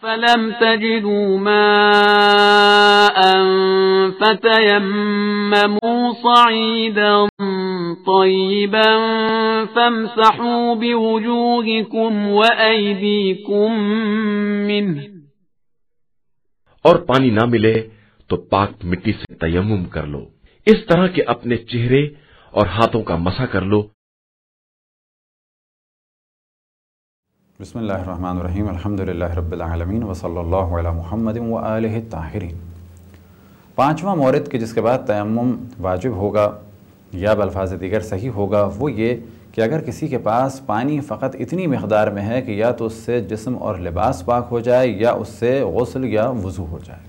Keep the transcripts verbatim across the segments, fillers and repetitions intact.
Film تجدوا ماء فتيمموا صعيدا طيبا فامسحوا بوجوهكم وأيديكم منه. اور پانی نہ ملے تو پاک مٹی سے تیمم کر لو، اس طرح کہ اپنے چہرے اور ہاتھوں کا مسح کر لو. بسم اللہ الرحمن الرحیم. الحمدللہ رب العالمین وصلی اللہ علی محمد وآلہ الطاہرین. پانچواں مورد کہ جس کے بعد تیمم واجب ہوگا یا بالفاظ دیگر صحیح ہوگا وہ یہ کہ اگر کسی کے پاس پانی فقط اتنی مقدار میں ہے کہ یا تو اس سے جسم اور لباس پاک ہو جائے یا اس سے غسل یا وضو ہو جائے.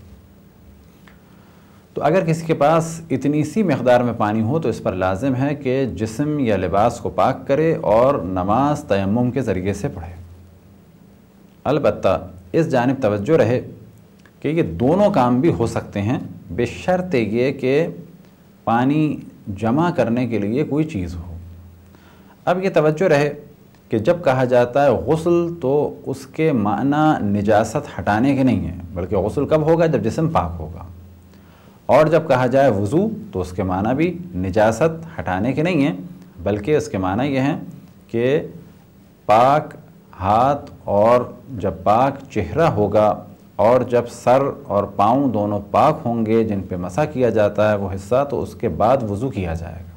تو اگر کسی کے پاس اتنی سی مقدار میں پانی ہو تو اس پر لازم ہے کہ جسم یا لباس کو پاک کرے اور نماز تیمم کے ذریعے سے پڑھے. البتہ اس جانب توجہ رہے کہ یہ دونوں کام بھی ہو سکتے ہیں بشرط یہ کہ پانی جمع کرنے کے لیے کوئی چیز ہو. اب یہ توجہ رہے کہ جب کہا جاتا ہے غسل تو اس کے معنی نجاست ہٹانے کے نہیں ہیں، بلکہ غسل کب ہوگا؟ جب جسم پاک ہوگا. اور جب کہا جائے وضو تو اس کے معنی بھی نجاست ہٹانے کے نہیں ہیں، بلکہ اس کے معنی یہ ہیں کہ پاک ہاتھ اور جب پاک چہرہ ہوگا اور جب سر اور پاؤں دونوں پاک ہوں گے جن پہ مسح کیا جاتا ہے وہ حصہ، تو اس کے بعد وضو کیا جائے گا.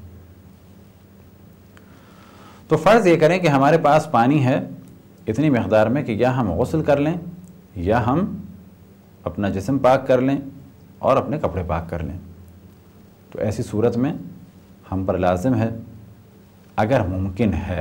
تو فرض یہ کریں کہ ہمارے پاس پانی ہے اتنی مقدار میں کہ یا ہم غسل کر لیں یا ہم اپنا جسم پاک کر لیں اور اپنے کپڑے پاک کر لیں. تو ایسی صورت میں ہم پر لازم ہے، اگر ممکن ہے،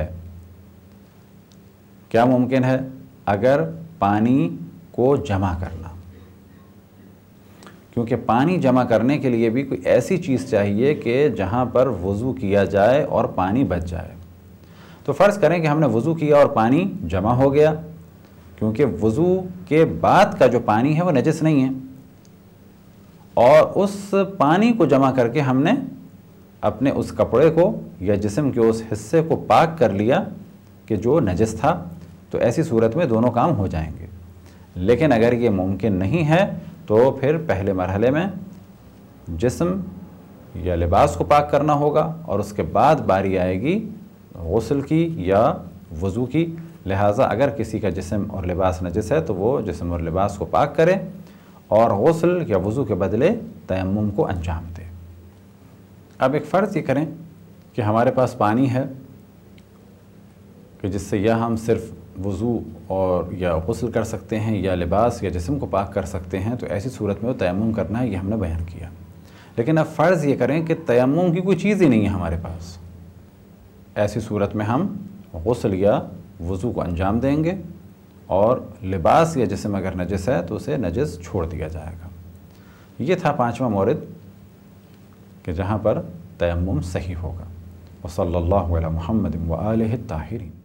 کیا ممکن ہے؟ اگر پانی کو جمع کرنا، کیونکہ پانی جمع کرنے کے لیے بھی کوئی ایسی چیز چاہیے کہ جہاں پر وضو کیا جائے اور پانی بچ جائے. تو فرض کریں کہ ہم نے وضو کیا اور پانی جمع ہو گیا، کیونکہ وضو کے بعد کا جو پانی ہے وہ نجس نہیں ہے، اور اس پانی کو جمع کر کے ہم نے اپنے اس کپڑے کو یا جسم کے اس حصے کو پاک کر لیا کہ جو نجس تھا. تو ایسی صورت میں دونوں کام ہو جائیں گے. لیکن اگر یہ ممکن نہیں ہے تو پھر پہلے مرحلے میں جسم یا لباس کو پاک کرنا ہوگا اور اس کے بعد باری آئے گی غسل کی یا وضو کی. لہٰذا اگر کسی کا جسم اور لباس نجس ہے تو وہ جسم اور لباس کو پاک کرے اور غسل یا وضو کے بدلے تیمم کو انجام دے. اب ایک فرض یہ کریں کہ ہمارے پاس پانی ہے کہ جس سے یا ہم صرف وضو اور یا غسل کر سکتے ہیں یا لباس یا جسم کو پاک کر سکتے ہیں، تو ایسی صورت میں وہ تیمم کرنا ہے، یہ ہم نے بیان کیا. لیکن اب فرض یہ کریں کہ تیمم کی کوئی چیز ہی نہیں ہے ہمارے پاس. ایسی صورت میں ہم غسل یا وضو کو انجام دیں گے اور لباس یا جسم اگر نجس ہے تو اسے نجس چھوڑ دیا جائے گا. یہ تھا پانچواں مورد کہ جہاں پر تیمم صحیح ہوگا. وصلی اللہ علی محمد وآلہ الطاہرین.